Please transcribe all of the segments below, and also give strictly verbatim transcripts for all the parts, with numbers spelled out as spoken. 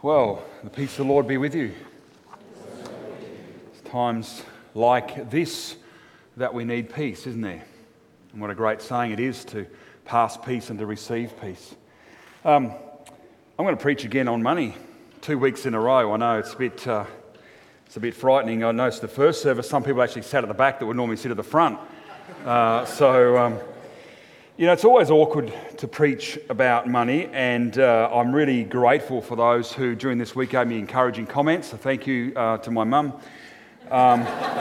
Well, the peace of the Lord be with you. It's times like this that we need peace, isn't there? And what a great saying it is to pass peace and to receive peace. Um, I'm going to preach again on money, two weeks in a row. I know it's a bit, uh, it's a bit frightening. I noticed the first service, some people actually sat at the back that would normally sit at the front. Uh, so, um, you know, it's always awkward to preach about money, and uh, I'm really grateful for those who during this week gave me encouraging comments. So thank you uh, to my mum. Um,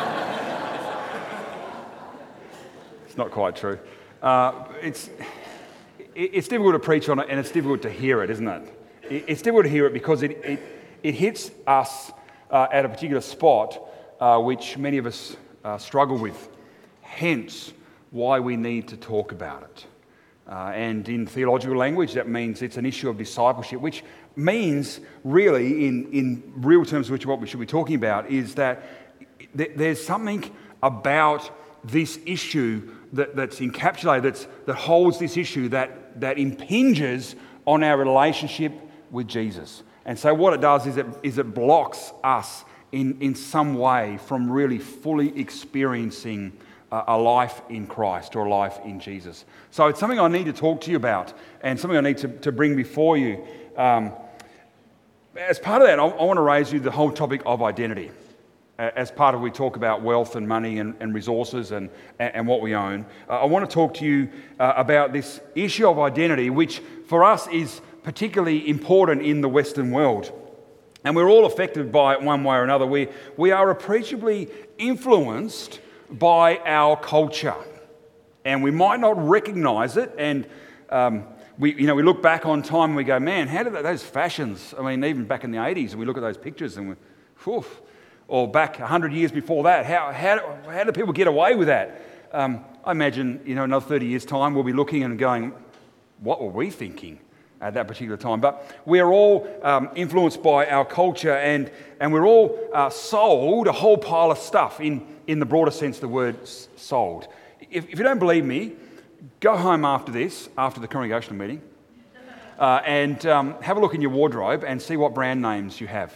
it's not quite true. Uh, it's it's difficult to preach on it, and it's difficult to hear it, isn't it? It's difficult to hear it because it it, it hits us uh, at a particular spot uh, which many of us uh, struggle with. Hence, why we need to talk about it. Uh, and in theological language, that means it's an issue of discipleship, which means really, in, in real terms, which what we should be talking about, is that th- there's something about this issue that, that's encapsulated, that's, that holds this issue, that, that impinges on our relationship with Jesus. And so what it does is it, is it blocks us in, in some way from really fully experiencing a life in Christ or a life in Jesus. So it's something I need to talk to you about and something I need to, to bring before you. Um, as part of that, I, I want to raise you the whole topic of identity. As part of we talk about wealth and money and, and resources and, and, and what we own, uh, I want to talk to you uh, about this issue of identity, which for us is particularly important in the Western world. And we're all affected by it one way or another. We, we are appreciably influenced by our culture, and we might not recognise it. And um, we, you know, we look back on time and we go, "Man, how did that, those fashions?" I mean, even back in the eighties, and we look at those pictures and we, whew, or back a hundred years before that, how how how do people get away with that? Um, I imagine, you know, another thirty years' time, we'll be looking and going, "What were we thinking at that particular time?" But we are all um, influenced by our culture, and and we're all uh, sold a whole pile of stuff in. in the broader sense of the word sold. If, if you don't believe me, go home after this, after the congregational meeting, uh, and um, have a look in your wardrobe and see what brand names you have.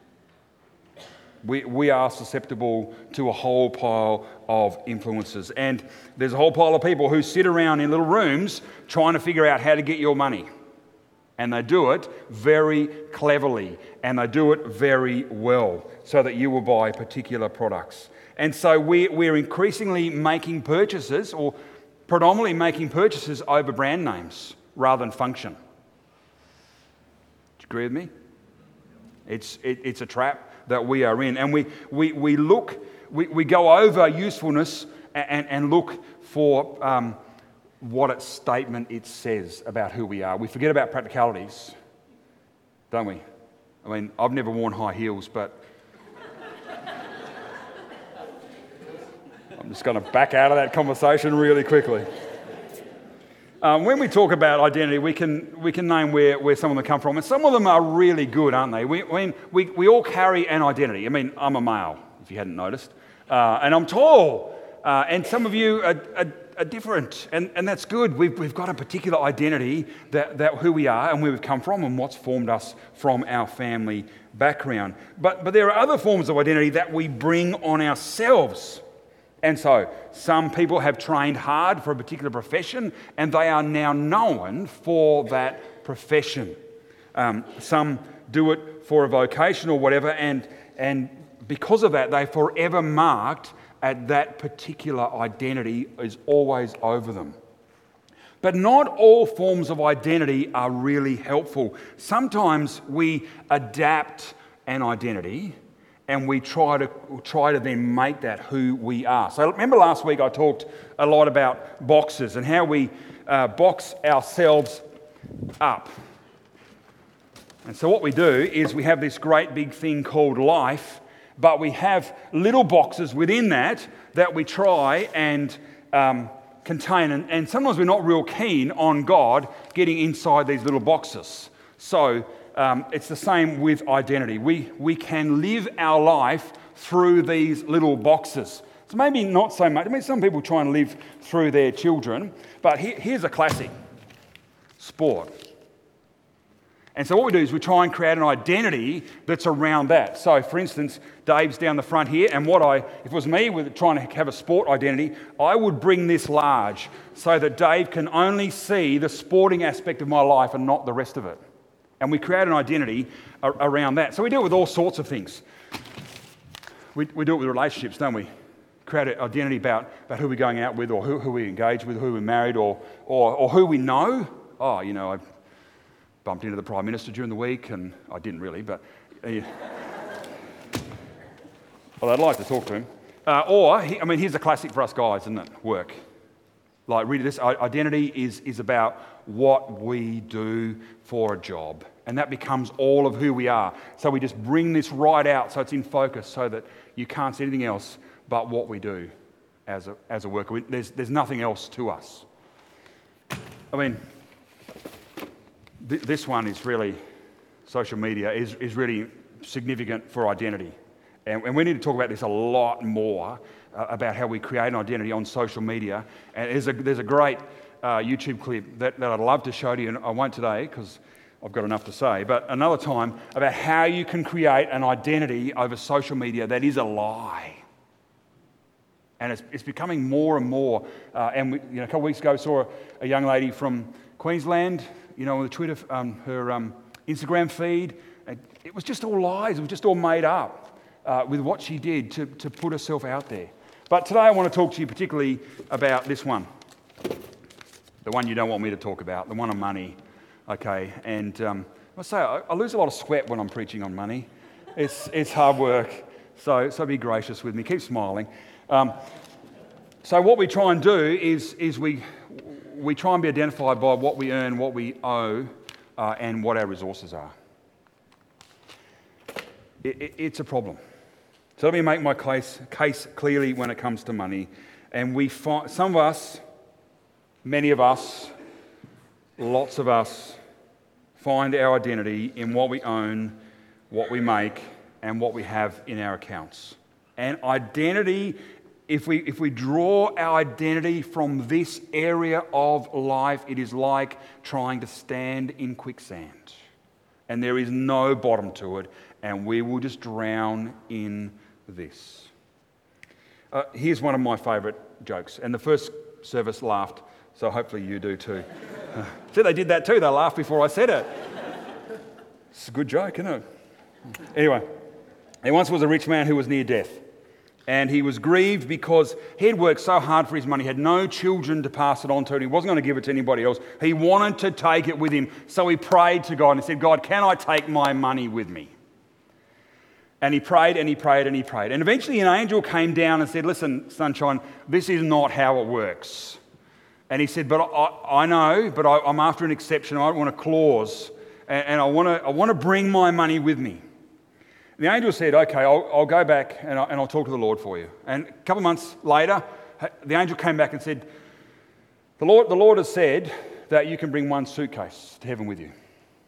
We, we are susceptible to a whole pile of influences, and there's a whole pile of people who sit around in little rooms trying to figure out how to get your money. And they do it very cleverly, and they do it very well, so that you will buy particular products. And so we, we're increasingly making purchases, or predominantly making purchases over brand names rather than function. Do you agree with me? It's it, it's a trap that we are in, and we we we look we, we go over usefulness and, and look for um, what its statement it says about who we are. We forget about practicalities, don't we? I mean, I've never worn high heels, but I'm just going to back out of that conversation really quickly. Um, when we talk about identity, we can we can name where, where some of them come from, and some of them are really good, aren't they? We we we, we all carry an identity. I mean, I'm a male, if you hadn't noticed, uh, and I'm tall, uh, and some of you are, are, are different, and, and that's good. We've we've got a particular identity that, that who we are and where we've come from and what's formed us from our family background. But but there are other forms of identity that we bring on ourselves. And so, some people have trained hard for a particular profession, and they are now known for that profession. Um, some do it for a vocation or whatever, and, and because of that, they're forever marked at that particular identity is always over them. But not all forms of identity are really helpful. Sometimes we adapt an identity and we try to try to then make that who we are. So remember last week I talked a lot about boxes and how we uh, box ourselves up. And so what we do is we have this great big thing called life, but we have little boxes within that that we try and um, contain. And, and sometimes we're not real keen on God getting inside these little boxes. So Um, it's the same with identity. We we can live our life through these little boxes. So maybe not so much. I mean, some people try and live through their children, but here, here's a classic: sport. And so what we do is we try and create an identity that's around that. So, for instance, Dave's down the front here, and what I, if it was me with trying to have a sport identity, I would bring this large so that Dave can only see the sporting aspect of my life and not the rest of it. And we create an identity a- around that. So we do it with all sorts of things. We, we do it with relationships, don't we? Create an identity about, about who we're going out with, or who, who we engage with, who we're married, or, or, or who we know. Oh, you know, I've bumped into the Prime Minister during the week, and I didn't really, but uh, well, I'd like to talk to him. Uh, or, I mean, here's a classic for us guys, isn't it? Work. Like, really, this identity is, is about what we do for a job, and that becomes all of who we are. So we just bring this right out so it's in focus, so that you can't see anything else but what we do as a, as a worker. We, there's, there's nothing else to us. I mean, this one is really, social media is, is really significant for identity. And, and we need to talk about this a lot more, uh, about how we create an identity on social media. And there's a, there's a great uh, YouTube clip that, that I'd love to show to you, and I won't today because I've got enough to say, but another time, about how you can create an identity over social media that is a lie. And it's, it's becoming more and more. Uh, and we, you know, a couple of weeks ago, I saw a, a young lady from Queensland, you know, on the Twitter, um, her um, Instagram feed. It was just all lies. It was just all made up uh, with what she did to, to put herself out there. But today I want to talk to you particularly about this one. The one you don't want me to talk about, the one on money. Okay, and um, I must say, I, I lose a lot of sweat when I'm preaching on money. It's, it's hard work, so, so be gracious with me. Keep smiling. Um, so what we try and do is, is we... We try and be identified by what we earn, what we owe, uh, and what our resources are. It, it, it's a problem. So let me make my case, case clearly when it comes to money. And we find, some of us, many of us, lots of us, find our identity in what we own, what we make, and what we have in our accounts. And identity, If we, if we draw our identity from this area of life, it is like trying to stand in quicksand. And there is no bottom to it, and we will just drown in this. Uh, here's one of my favourite jokes, and the first service laughed, so hopefully you do too. See, they did that too. They laughed before I said it. It's a good joke, isn't it? Anyway, there once was a rich man who was near death. And he was grieved because he had worked so hard for his money, he had no children to pass it on to, and he wasn't going to give it to anybody else. He wanted to take it with him. So he prayed to God and he said, God, can I take my money with me? And he prayed and he prayed and he prayed. And eventually an angel came down and said, listen, Sunshine, this is not how it works. And he said, but I, I know, but I, I'm after an exception. I want a clause, and, and I want to I want to bring my money with me. The angel said, okay, I'll, I'll go back and I'll, and I'll talk to the Lord for you. And a couple of months later, the angel came back and said, the Lord, the Lord has said that you can bring one suitcase to heaven with you.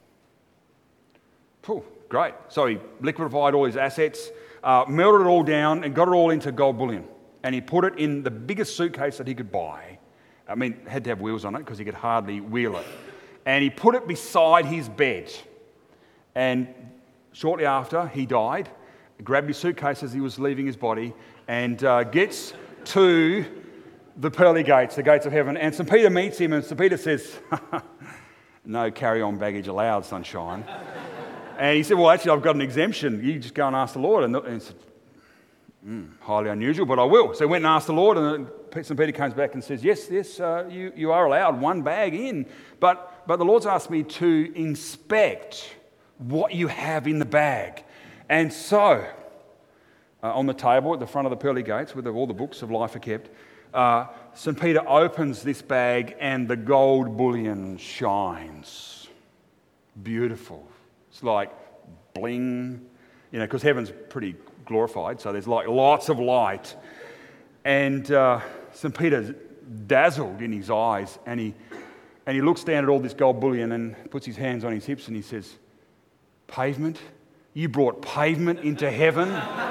Phew, great. So he liquefied all his assets, uh, melted it all down and got it all into gold bullion. And he put it in the biggest suitcase that he could buy. I mean, it had to have wheels on it because he could hardly wheel it. And he put it beside his bed. And shortly after, he died, grabbed his suitcase as he was leaving his body, and uh, gets to the pearly gates, the gates of heaven. And St Peter meets him, and St Peter says, no carry-on baggage allowed, Sunshine. And he said, well, actually, I've got an exemption. You just go and ask the Lord. And, the, and he said, mm, highly unusual, but I will. So he went and asked the Lord, and St Peter comes back and says, yes, yes, uh, you, you are allowed one bag in. But, but the Lord's asked me to inspect what you have in the bag. And so, uh, on the table at the front of the pearly gates, where all the books of life are kept, uh, St Peter opens this bag and the gold bullion shines. Beautiful. It's like bling, you know, because heaven's pretty glorified, so there's like lots of light. And uh, St Peter's dazzled in his eyes, and he, and he looks down at all this gold bullion and puts his hands on his hips and he says, pavement? You brought pavement into heaven?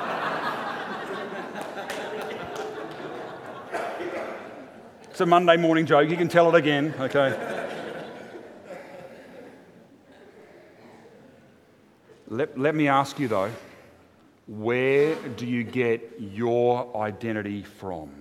It's a Monday morning joke. You can tell it again, okay? Let, let me ask you though, where do you get your identity from?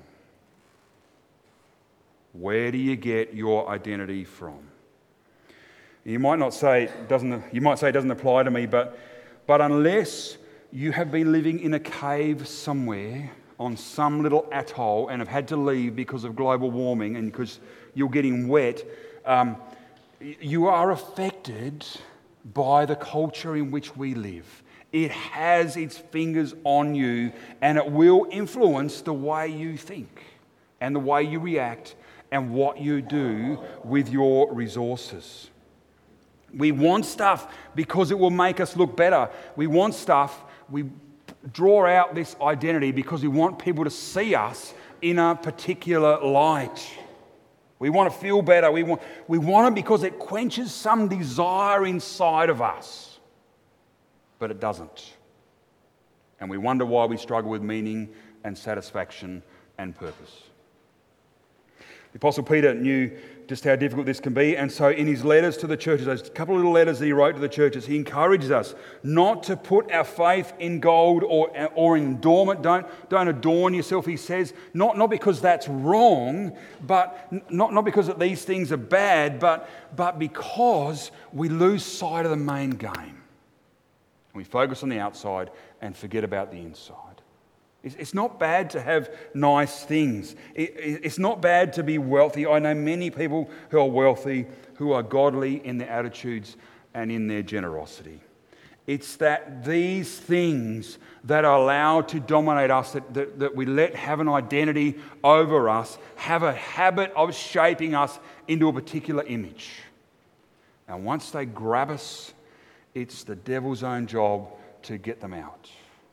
Where do you get your identity from? You might not say it doesn't. You might say it doesn't apply to me, but but unless you have been living in a cave somewhere on some little atoll and have had to leave because of global warming and because you're getting wet, um, you are affected by the culture in which we live. It has its fingers on you, and it will influence the way you think and the way you react and what you do with your resources. We want stuff because it will make us look better. We want stuff, we draw out this identity because we want people to see us in a particular light. We want to feel better. We want, we want it because it quenches some desire inside of us. But it doesn't. And we wonder why we struggle with meaning and satisfaction and purpose. The Apostle Peter knew just how difficult this can be, and so in his letters to the churches, those couple of little letters that he wrote to the churches, he encourages us not to put our faith in gold or, or in adornment. Don't, don't adorn yourself, he says, not, not because that's wrong, but not, not because that these things are bad, but, but because we lose sight of the main game. We focus on the outside and forget about the inside. It's not bad to have nice things. It's not bad to be wealthy. I know many people who are wealthy, who are godly in their attitudes and in their generosity. It's that these things that are allowed to dominate us, that, that, that we let have an identity over us, have a habit of shaping us into a particular image. And once they grab us, it's the devil's own job to get them out.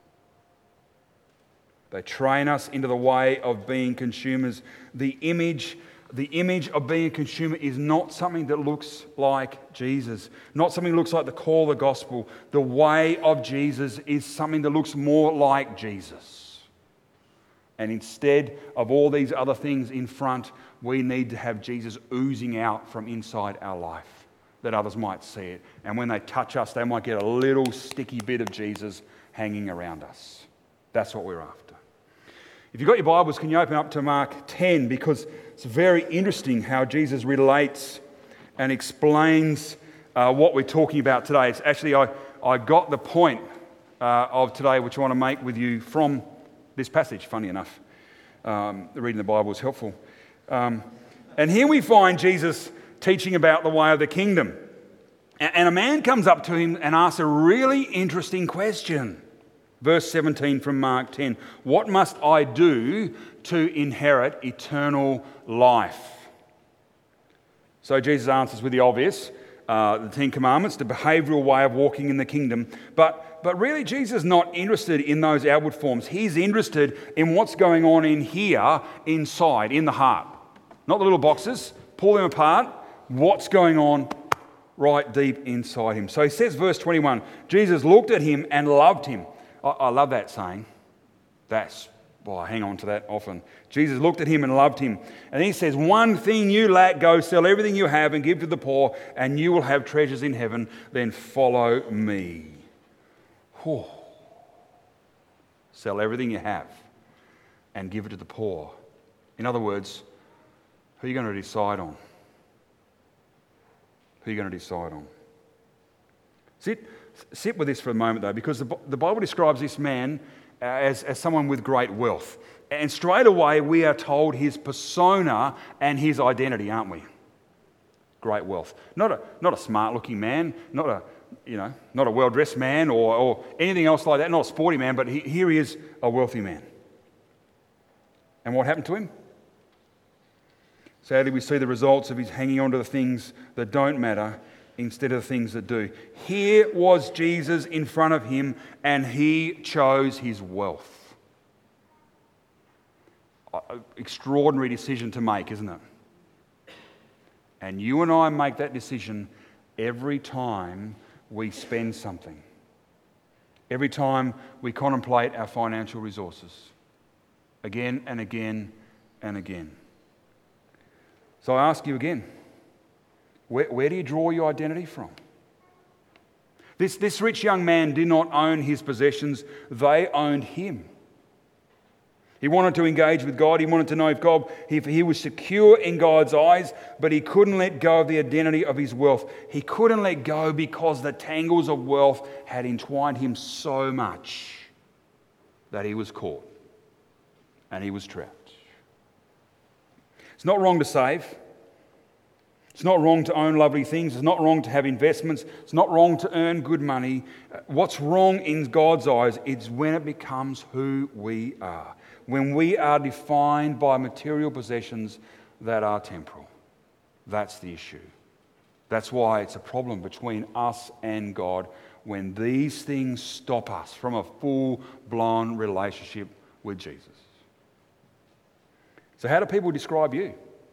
They train us into the way of being consumers. The image, the image of being a consumer is not something that looks like Jesus, not something that looks like the call of the gospel. The way of Jesus is something that looks more like Jesus. And instead of all these other things in front, we need to have Jesus oozing out from inside our life, that others might see it. And when they touch us, they might get a little sticky bit of Jesus hanging around us. That's what we're after. If you've got your Bibles, can you open up to Mark ten? Because it's very interesting how Jesus relates and explains uh, what we're talking about today. It's actually, I, I got the point uh, of today, which I want to make with you from this passage, funny enough. Um, reading the Bible is helpful. Um, and here we find Jesus teaching about the way of the kingdom. And, and a man comes up to him and asks a really interesting question. Verse seventeen from Mark ten. What must I do to inherit eternal life? So Jesus answers with the obvious, uh, the Ten Commandments, the behavioural way of walking in the kingdom. But, but really Jesus is not interested in those outward forms. He's interested in what's going on in here, inside, in the heart. Not the little boxes. Pull them apart. What's going on right deep inside him. So he says, verse twenty-one, Jesus looked at him and loved him. I love that saying. That's, well, I hang on to that often. Jesus looked at him and loved him. And he says, one thing you lack, go sell everything you have and give to the poor, and you will have treasures in heaven. Then follow me. Whew. Sell everything you have and give it to the poor. In other words, who are you going to decide on? Who are you going to decide on? Sit. Sit with this for a moment, though, because the, the Bible describes this man as, as someone with great wealth. And straight away, we are told his persona and his identity, aren't we? Great wealth. Not a, not a smart-looking man, not a, you know, not a well-dressed man or, or anything else like that, not a sporty man, but he, here he is, a wealthy man. And what happened to him? Sadly, we see the results of his hanging on to the things that don't matter instead of the things that do. Here was Jesus in front of him, and he chose his wealth. Extraordinary decision to make, isn't it? And you and I make that decision every time we spend something. Every time we contemplate our financial resources. Again and again and again. So I ask you again, Where, where do you draw your identity from? This, this rich young man did not own his possessions, they owned him. He wanted to engage with God. He wanted to know if God, if he was secure in God's eyes, but he couldn't let go of the identity of his wealth. He couldn't let go because the tangles of wealth had entwined him so much that he was caught and he was trapped. It's not wrong to save. It's not wrong to own lovely things. It's not wrong to have investments. It's not wrong to earn good money. What's wrong in God's eyes is when it becomes who we are. When we are defined by material possessions that are temporal. That's the issue. That's why it's a problem between us and God when these things stop us from a full-blown relationship with Jesus. So how do people describe you?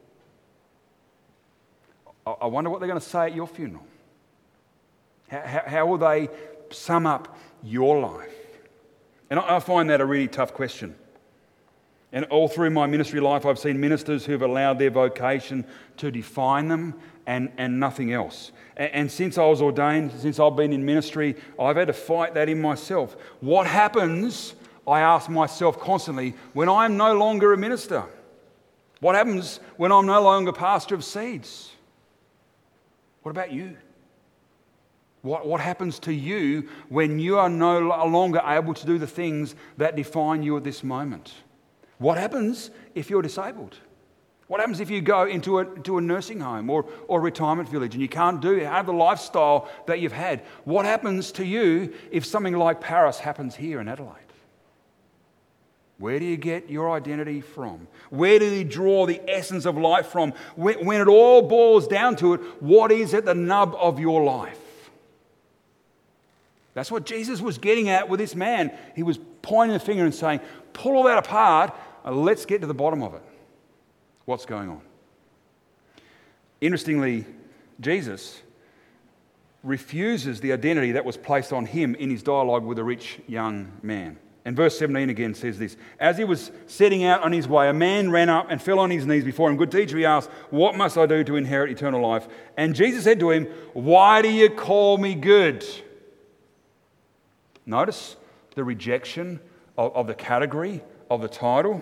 I wonder what they're going to say at your funeral. How, how will they sum up your life? And I find that a really tough question. And all through my ministry life, I've seen ministers who've allowed their vocation to define them and, and nothing else. And, and since I was ordained, since I've been in ministry, I've had to fight that in myself. What happens, I ask myself constantly, when I'm no longer a minister? What happens when I'm no longer pastor of Seeds? What about you? What, what happens to you when you are no longer able to do the things that define you at this moment? What happens if you're disabled? What happens if you go into a, to a nursing home or, or a retirement village and you can't do have the lifestyle that you've had? What happens to you if something like Paris happens here in Adelaide? Where do you get your identity from? Where do you draw the essence of life from? When, when it all boils down to it, what is at the nub of your life? That's what Jesus was getting at with this man. He was pointing the finger and saying, pull all that apart and let's get to the bottom of it. What's going on? Interestingly, Jesus refuses the identity that was placed on him in his dialogue with a rich young man. And verse seventeen again says this: as he was setting out on his way, a man ran up and fell on his knees before him. Good teacher, he asked, what must I do to inherit eternal life? And Jesus said to him, why do you call me good? Notice the rejection of, of the category, of the title.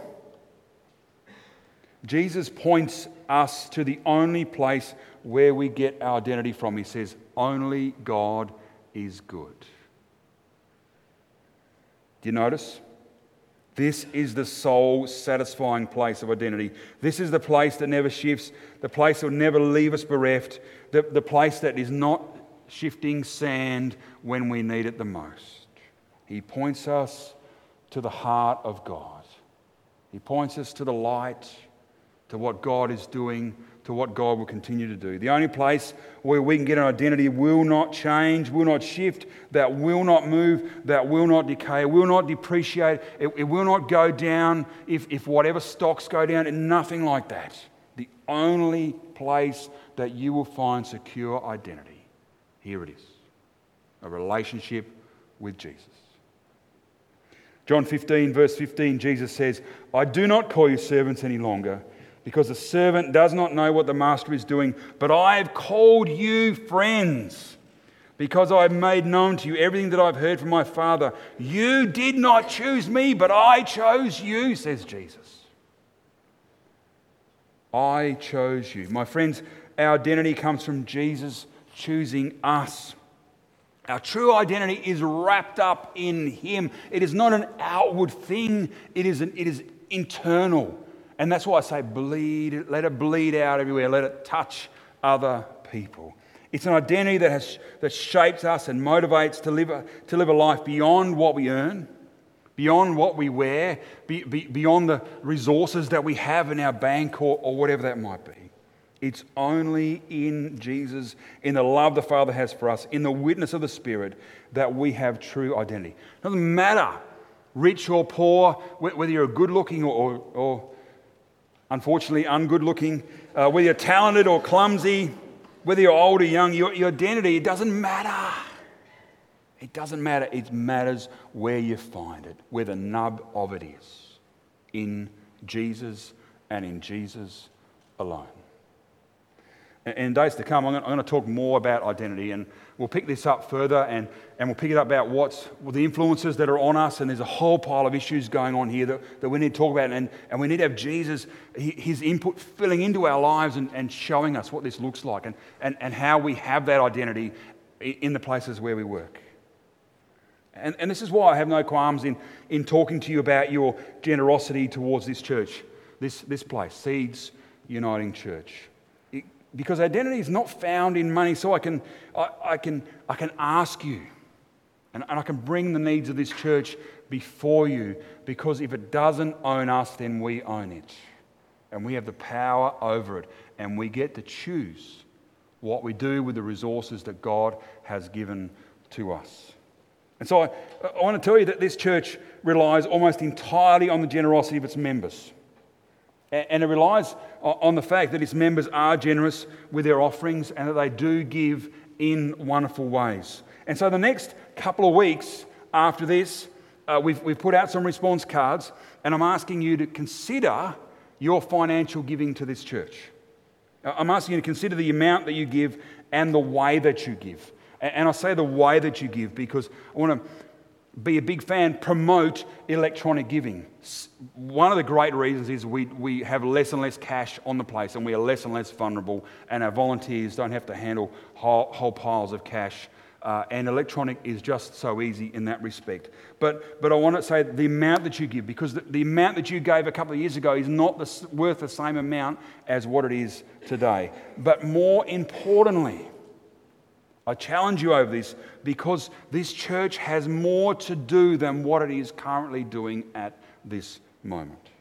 Jesus points us to the only place where we get our identity from. He says, only God is good. Do you notice? This is the soul-satisfying place of identity. This is the place that never shifts, the place that will never leave us bereft, the, the place that is not shifting sand when we need it the most. He points us to the heart of God. He points us to the light, to what God is doing, to what God will continue to do. The only place where we can get an identity will not change, will not shift, that will not move, that will not decay, will not depreciate, it, it will not go down if, if whatever stocks go down, and nothing like that. The only place that you will find secure identity, here it is, a relationship with Jesus. John fifteen, verse fifteen, Jesus says, I do not call you servants any longer, because the servant does not know what the master is doing, but I have called you friends, because I have made known to you everything that I've heard from my Father. You did not choose me, but I chose you, says Jesus. I chose you. My friends, our identity comes from Jesus choosing us. Our true identity is wrapped up in Him. It is not an outward thing, it is, an, it is internal. And that's why I say bleed, let it bleed out everywhere, let it touch other people. It's an identity that has that shapes us and motivates to live a, to live a life beyond what we earn, beyond what we wear, be, be, beyond the resources that we have in our bank or, or whatever that might be. It's only in Jesus, in the love the Father has for us, in the witness of the Spirit, that we have true identity. It doesn't matter, rich or poor, whether you're good looking or, or, or unfortunately ungood looking, uh, whether you're talented or clumsy, whether you're old or young, your, your identity, it doesn't matter. It doesn't matter. It matters where you find it, where the nub of it is, in Jesus and in Jesus alone. And in days to come, I'm going to talk more about identity, and we'll pick this up further, and, and we'll pick it up about what's well, the influences that are on us, and there's a whole pile of issues going on here that, that we need to talk about, and, and we need to have Jesus, his input filling into our lives and, and showing us what this looks like, and, and, and how we have that identity in the places where we work. And, and this is why I have no qualms in, in talking to you about your generosity towards this church, this, this place, Seeds Uniting Church. It, because identity is not found in money, so I can, I, I can, I can ask you, and, and I can bring the needs of this church before you, because if it doesn't own us, then we own it. And we have the power over it, and we get to choose what we do with the resources that God has given to us. And so I, I want to tell you that this church relies almost entirely on the generosity of its members. And it relies on the fact that its members are generous with their offerings and that they do give in wonderful ways. And so the next couple of weeks after this, uh, we've, we've put out some response cards, and I'm asking you to consider your financial giving to this church. I'm asking you to consider the amount that you give and the way that you give. And I say the way that you give because I want to be a big fan, promote electronic giving. One of the great reasons is we, we have less and less cash on the place, and we are less and less vulnerable, and our volunteers don't have to handle whole, whole piles of cash. Uh, and electronic is just so easy in that respect. But but I want to say the amount that you give, because the, the amount that you gave a couple of years ago is not the, worth the same amount as what it is today. But more importantly, I challenge you over this, because this church has more to do than what it is currently doing at this moment.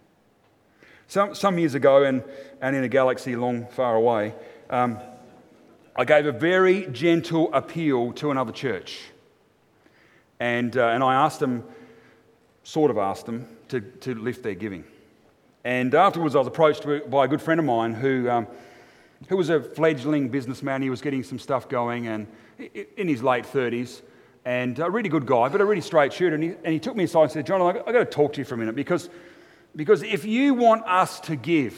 Some some years ago, and, and in a galaxy long far away, um, I gave a very gentle appeal to another church. And uh, and I asked them, sort of asked them, to, to lift their giving. And afterwards I was approached by a good friend of mine who um, who was a fledgling businessman. He was getting some stuff going, and in his late thirties, and a really good guy, but a really straight shooter. And he, and he took me aside and said, "John, I've got to talk to you for a minute, because, because if you want us to give,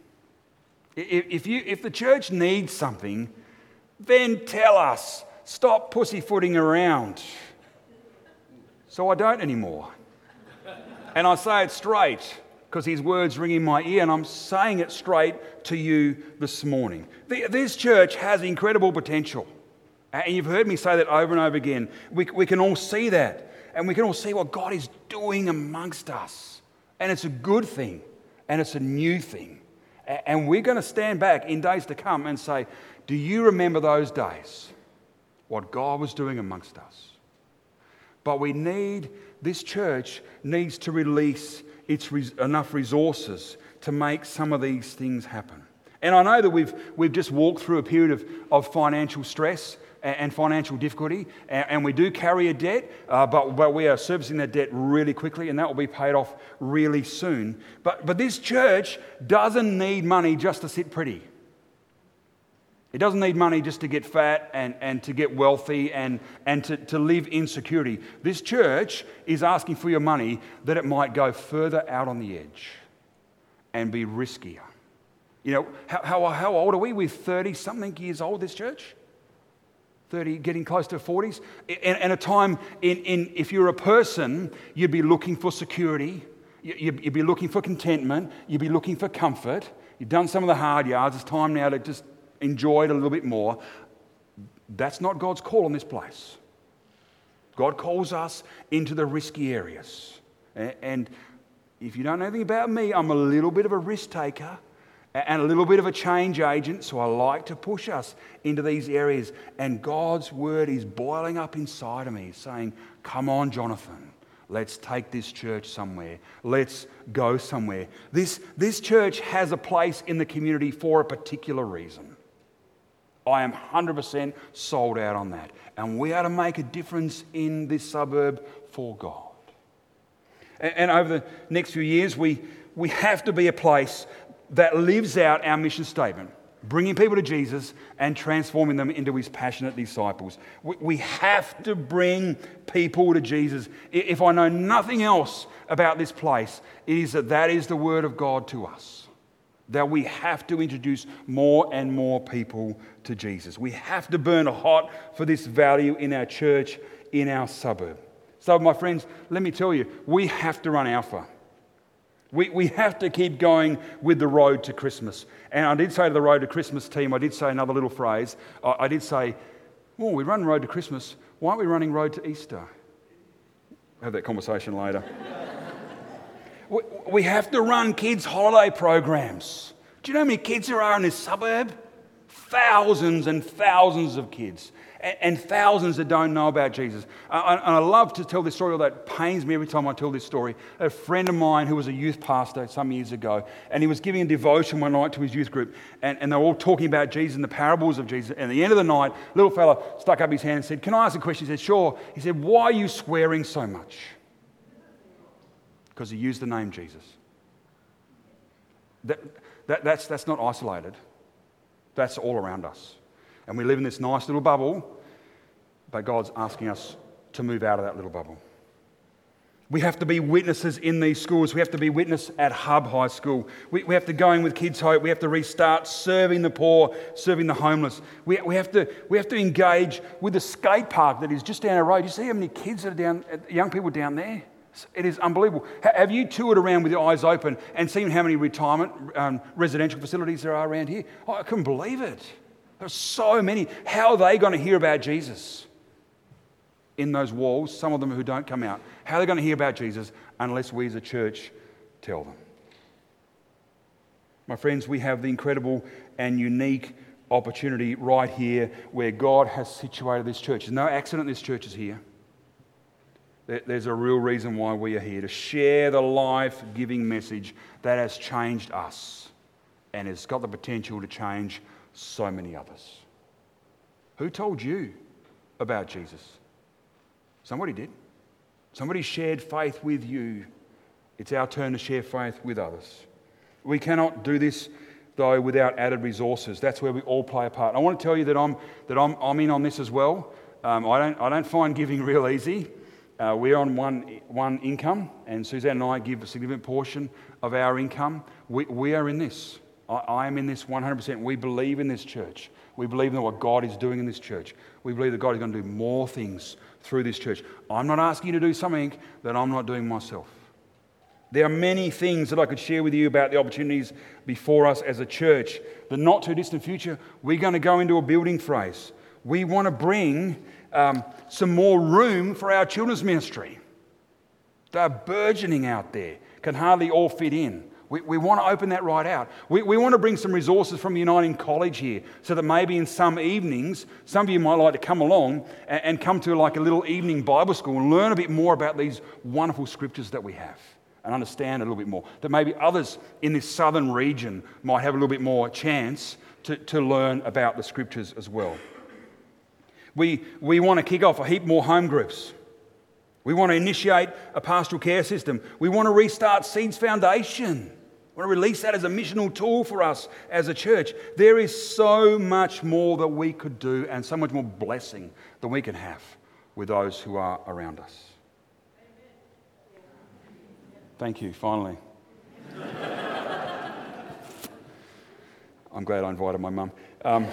if, if, you, if the church needs something, then tell us. Stop pussyfooting around." So I don't anymore. And I say it straight, because his words ring in my ear, and I'm saying it straight to you this morning. This church has incredible potential. And you've heard me say that over and over again. We, we can all see that. And we can all see what God is doing amongst us. And it's a good thing. And it's a new thing. And we're going to stand back in days to come and say, do you remember those days? What God was doing amongst us. But we need, this church needs to release its res, enough resources to make some of these things happen. And I know that we've we've just walked through a period of, of financial stress and, and financial difficulty, and, and we do carry a debt, uh, but, but we are servicing that debt really quickly, and that will be paid off really soon. But, but this church doesn't need money just to sit pretty. It doesn't need money just to get fat and, and to get wealthy and, and to, to live in security. This church is asking for your money that it might go further out on the edge and be riskier. You know, how, how, how old are we? We're thirty-something years old, this church. thirty, getting close to forties. And, and a time, in, in if you're a person, you'd be looking for security. You'd, you'd be looking for contentment. You'd be looking for comfort. You've done some of the hard yards. It's time now to just enjoy it a little bit more. That's not God's call on this place. God calls us into the risky areas. And if you don't know anything about me, I'm a little bit of a risk taker and a little bit of a change agent, so I like to push us into these areas. And God's word is boiling up inside of me, saying, come on, Jonathan, let's take this church somewhere. Let's go somewhere. This, this church has a place in the community for a particular reason. I am one hundred percent sold out on that. And we are to make a difference in this suburb for God. And, and over the next few years, we, we have to be a place that lives out our mission statement, bringing people to Jesus and transforming them into his passionate disciples. We, we have to bring people to Jesus. If I know nothing else about this place, it is that that is the word of God to us. that we have to introduce more and more people to Jesus. We have to burn hot for this value in our church, in our suburb. So, my friends, let me tell you, we have to run Alpha. We, we have to keep going with the road to Christmas. And I did say to the Road to Christmas team, I did say another little phrase. I, I did say, oh, we run Road to Christmas. Why aren't we running Road to Easter? Have that conversation later. we, we have to run kids' holiday programs. Do you know how many kids there are in this suburb? Thousands and thousands of kids. And thousands that don't know about Jesus. And I love to tell this story, although it pains me every time I tell this story. A friend of mine who was a youth pastor some years ago, and he was giving a devotion one night to his youth group, and, and they were all talking about Jesus and the parables of Jesus. And at the end of the night, little fella stuck up his hand and said, "Can I ask a question?" He said, "Sure." He said, "Why are you swearing so much?" Because he used the name Jesus. That, that, that's, that's not isolated. That's all around us. And we live in this nice little bubble, but God's asking us to move out of that little bubble. We have to be witnesses in these schools. We have to be witness at Hub High School. We, we have to go in with Kids Hope. We have to restart serving the poor, serving the homeless. We, we, have to, we have to engage with the skate park that is just down our road. You see how many kids that are down, young people down there? It is unbelievable. Have you toured around with your eyes open and seen how many retirement um, residential facilities there are around here? Oh, I couldn't believe it. There's so many. How are they going to hear about Jesus in those walls, some of them who don't come out? How are they going to hear about Jesus unless we as a church tell them? My friends, we have the incredible and unique opportunity right here where God has situated this church. There's no accident this church is here. There's a real reason why we are here, to share the life-giving message that has changed us and has got the potential to change so many others. Who told you about Jesus? Somebody did. Somebody shared faith with you. It's our turn to share faith with others. We cannot do this, though, without added resources. That's where we all play a part. I want to tell you that I'm that I'm, I'm in on this as well. Um, I don't I don't find giving real easy. Uh, we're on one one income, and Suzanne and I give a significant portion of our income. We we are in this. I am in this one hundred percent. We believe in this church. We believe in what God is doing in this church. We believe that God is going to do more things through this church. I'm not asking you to do something that I'm not doing myself. There are many things that I could share with you about the opportunities before us as a church. The not too distant future, we're going to go into a building phase. We want to bring um, some more room for our children's ministry. They're burgeoning out there. Can hardly all fit in. We, we want to open that right out. We, we want to bring some resources from Uniting College here so that maybe in some evenings, some of you might like to come along and, and come to like a little evening Bible school and learn a bit more about these wonderful scriptures that we have and understand a little bit more. That maybe others in this southern region might have a little bit more chance to, to learn about the scriptures as well. We, we want to kick off a heap more home groups. We want to initiate a pastoral care system. We want to restart Seeds Foundation. We want to release that as a missional tool for us as a church. There is so much more that we could do and so much more blessing that we can have with those who are around us. Thank you, finally. I'm glad I invited my mum. Um,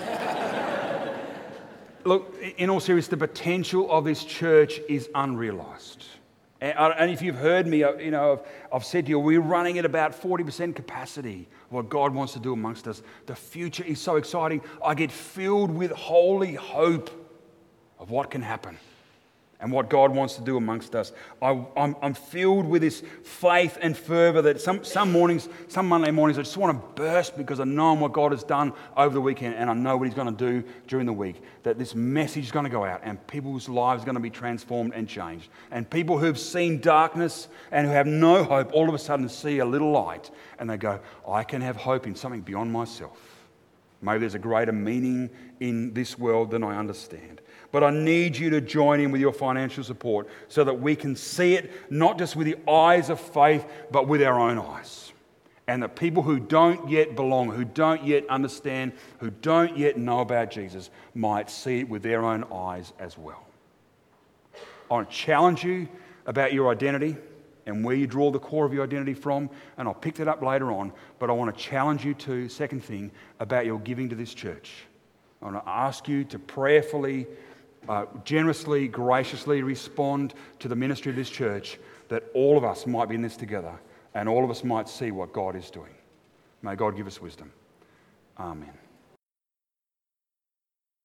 look, in all seriousness, the potential of this church is unrealised. And if you've heard me, you know, I've said to you, we're running at about forty percent capacity of what God wants to do amongst us. The future is so exciting. I get filled with holy hope of what can happen and what God wants to do amongst us. I, I'm, I'm filled with this faith and fervour that some, some mornings, some Monday mornings, I just want to burst because I know what God has done over the weekend and I know what He's going to do during the week. That this message is going to go out and people's lives are going to be transformed and changed. And people who've seen darkness and who have no hope all of a sudden see a little light and they go, I can have hope in something beyond myself. Maybe there's a greater meaning in this world than I understand. But I need you to join in with your financial support so that we can see it not just with the eyes of faith, but with our own eyes. And that people who don't yet belong, who don't yet understand, who don't yet know about Jesus might see it with their own eyes as well. I want to challenge you about your identity and where you draw the core of your identity from, and I'll pick that up later on, but I want to challenge you to, second thing, about your giving to this church. I want to ask you to prayerfully, uh, generously, graciously respond to the ministry of this church, that all of us might be in this together, and all of us might see what God is doing. May God give us wisdom. Amen.